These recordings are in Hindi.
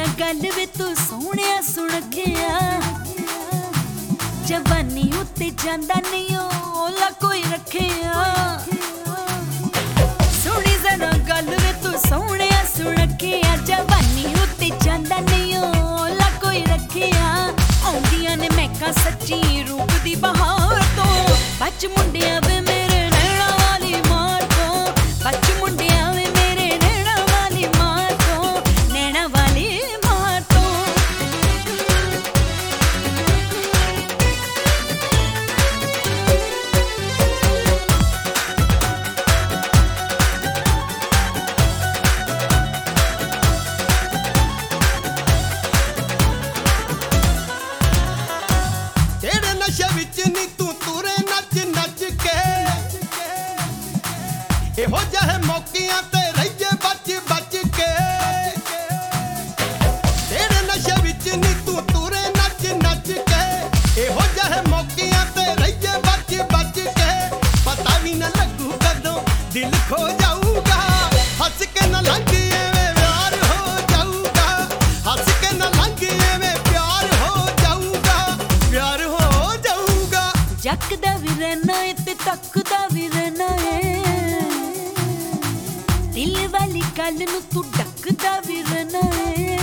गल वे तू सोहणिया सुन गया जवानी उत्ते जांदा नहीं ओला कोई रखिया सोहनी जरा गल वे तू सोहणिया सुन गया जवानी उत्ते जांदा नहीं ओला कोई रखिया आउंदियां ने महका सच्ची रूप दी बहार तो बच मुंडिया वे मेरे नैना वाली मार तो बच मुंडिया वे मेरे नैना वाली मार तो नैना वाली मार तो तेरे नशे विच नी तू तुरे नच नच के एहो जहे मौकियां ते रहिए बच बच के तेरे नशे विच नी तू तुरे नच नच के एहो जहे मौकियां ते रहिए बच बच के पता भी न लगू कदों दिल खो जाऊगा हंस के न लंघ एवें प्यार हो जाऊगा हंस के न लंघ एवें प्यार हो जाऊगा प्यार हो जाऊगा जकदा भी रहना है ते तकदा भी रहना है दिल वाली गल नू तू डकदा भी रहना है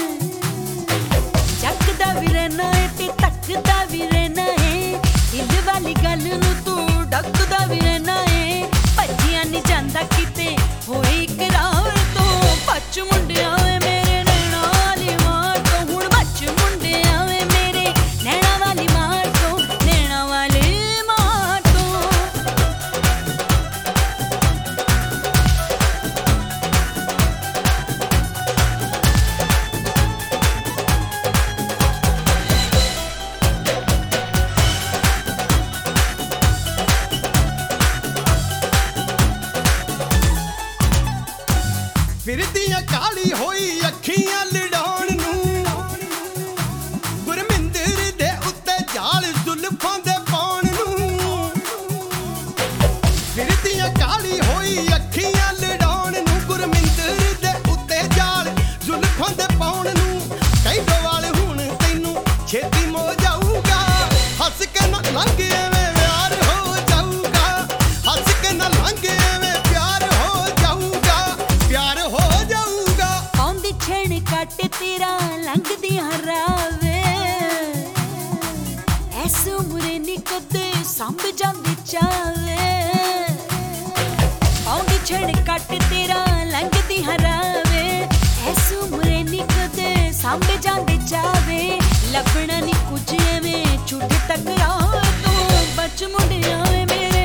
जकदा भी रहना है ते तकदा भी रहना है दिल वाली गल नू तू डकदा भी रहना है भजिया नहीं जांदा किते होए इकरार तो बच मुंडिया वे मेरे नैना वाली मार तो हुण बच मुंडिया वे मेरे नैना वाली मार तो नैना वाली मार तो फिरदियां काली होई अखियां लड़ाउण नूं गुरमिंदर दे उत्ते जाल जुल्फां दे पाउण नूं फिरदियां काली होई अखियां लड़ाउण नूं गुरमिंदर दे उत्ते जाल जुल्फां दे पाउण नूं कई वाल हुण तैनूं छेती मो जाऊगा हंस के न लंघ एवें प्यार हो जाऊगा हंस के न लंघ एवें प्यार हो जाऊगा प्यार हो जाऊगा पौंदी छेड़ कट तेरा लंघदी हरावे ऐस उम्रे नी कदे संभ जांदी चावे पौंदी छेड़ कट तेरा लंघदी हरावे ऐस उम्रे नी कदे संभ जांदी चावे लभना नी कुछ एवें झूठ टकरार तो बच मुंडिया वे मेरे